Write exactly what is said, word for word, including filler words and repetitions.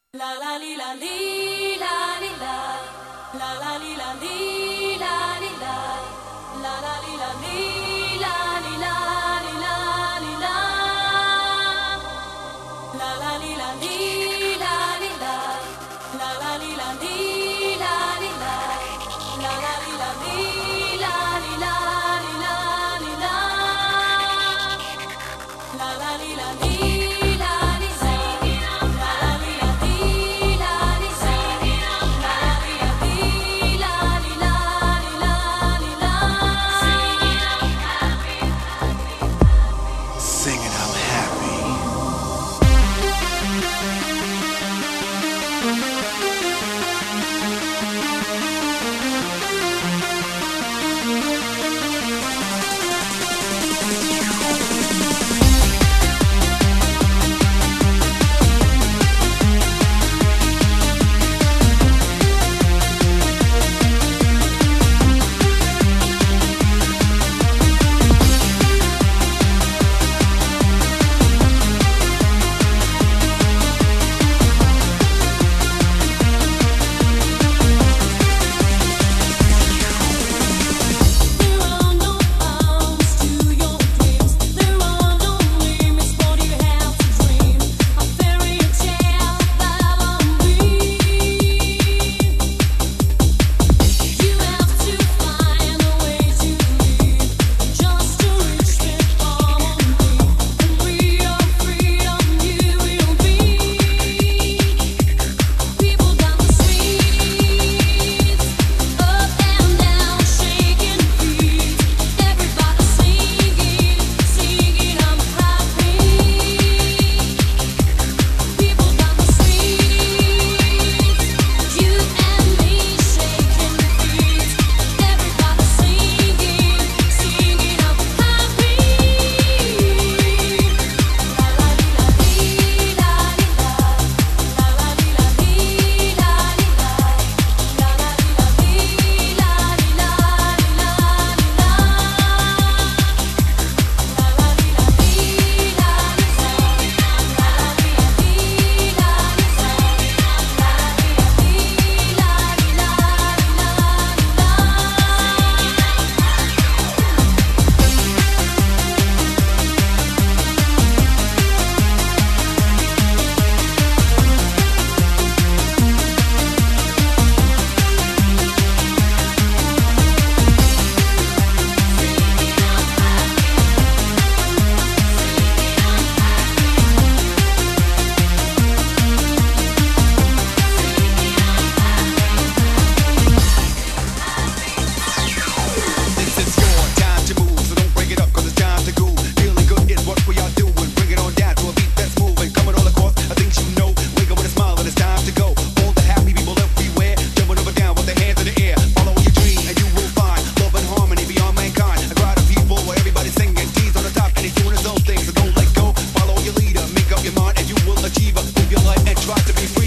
La la li la li la li la la la li la li la li la la la li la li la li la li la li la la la li la li la li la la la li la li la li la la la li la li la li la li la li la la la li la li Achieve, live your life and try to be free.